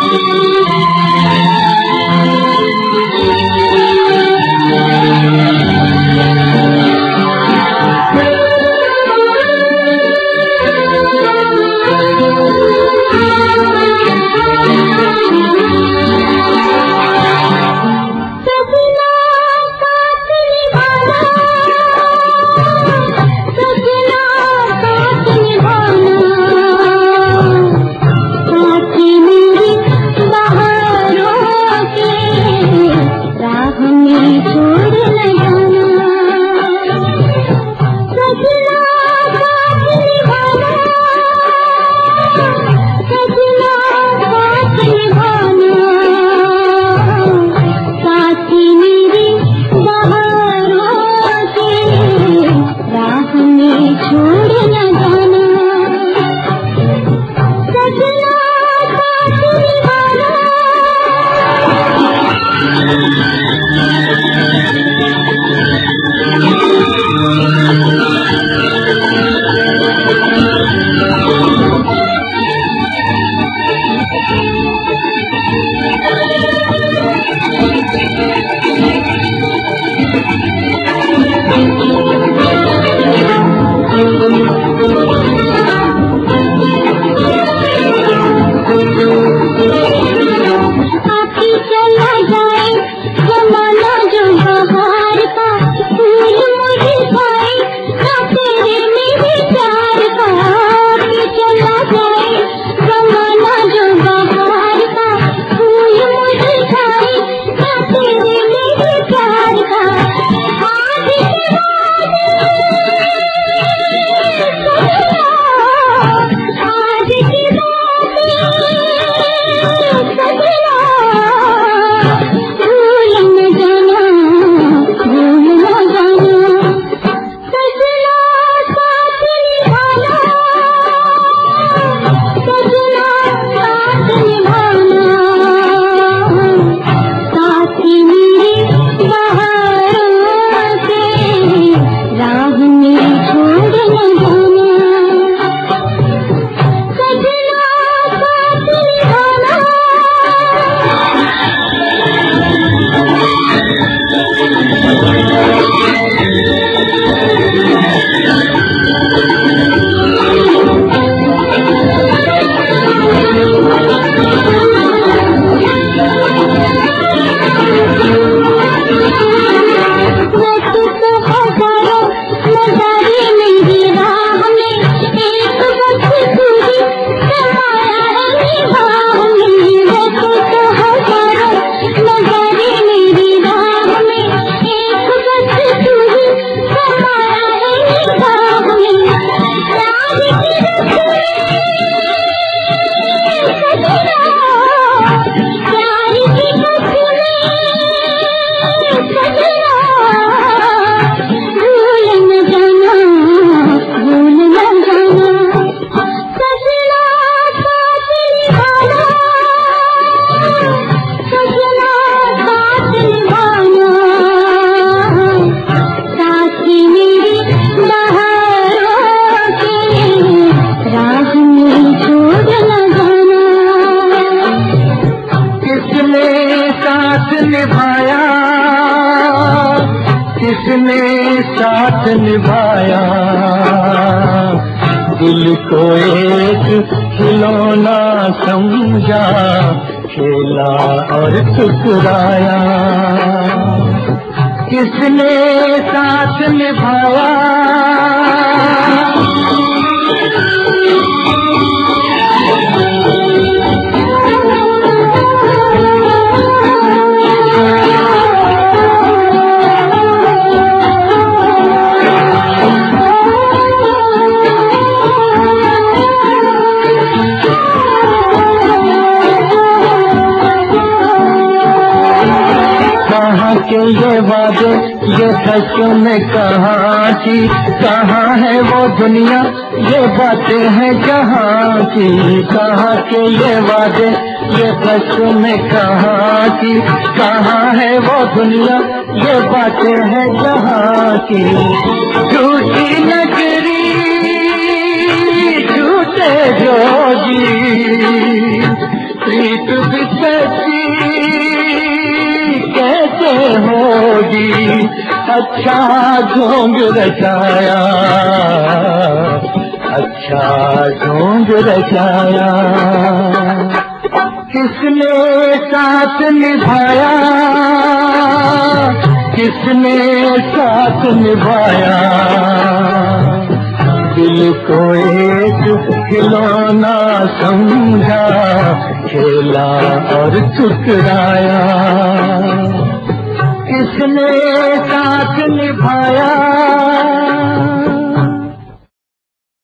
किसने साथ निभाया, दिल को एक खिलौना समझा, खेला और ठुकराया। किसने साथ निभाया, के ये वादे ये सच में कहाँ की, कहाँ है वो दुनिया ये बातें हैं जहाँ की। कहाँ के ये वादे ये सच में कहाँ की, कहाँ है वो दुनिया ये बातें हैं जहाँ की। झूठी नगरी झूठे जोगी, प्रीत अच्छा ढोंग रचाया, अच्छा ढोंग रचाया। किसने साथ निभाया, किसने साथ निभाया, दिल को एक खिलौना समझा, खेला और ठुकराया। किसने साथ निभाया,